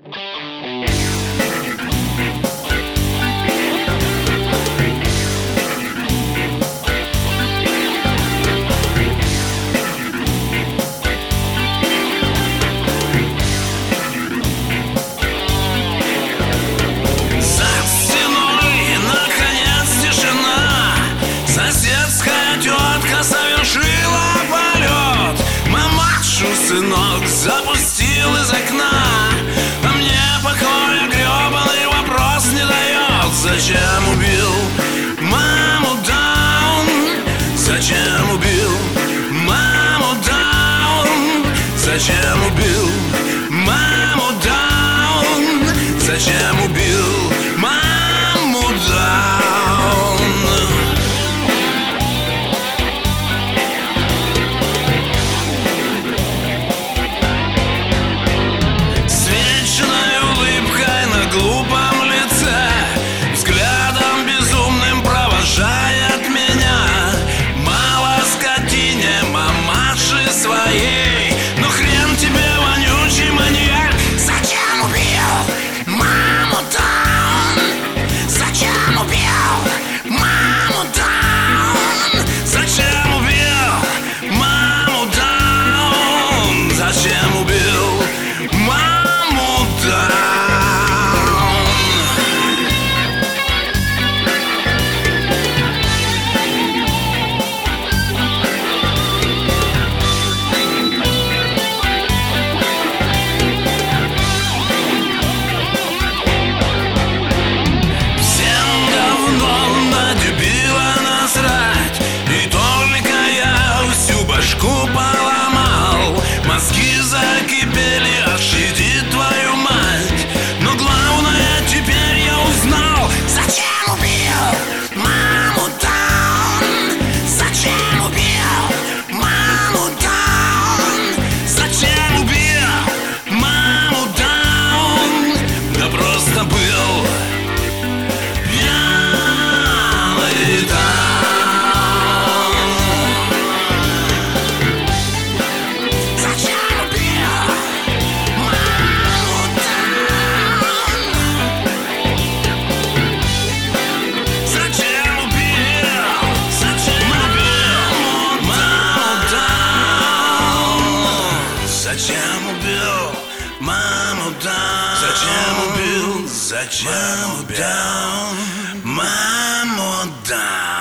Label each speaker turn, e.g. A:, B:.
A: Совершила полет, мамашу сынок запустил из окна. А мне покоя гребаный вопрос не дает: зачем убил маму Даун? Зачем убил маму Даун? Зачем убил маму Даун? Зачем убил маму Даун? Глупом лице, взглядом безумным провожает меня. Мало скотине мамаши своей, но хрен тебе, вонючий маньяк. Зачем убил маму Даун? Зачем убил маму Даун? Зачем убил маму Даун? Зачем убил маму Даун? Поломал, мозги закипели, аж иди твою мать. Но главное теперь я узнал: зачем убил маму Даун? Зачем убил маму Даун? Зачем убил маму Даун? Да просто был пьяный Даун. Зачем убил маму Даун? Зачем убил маму Даун?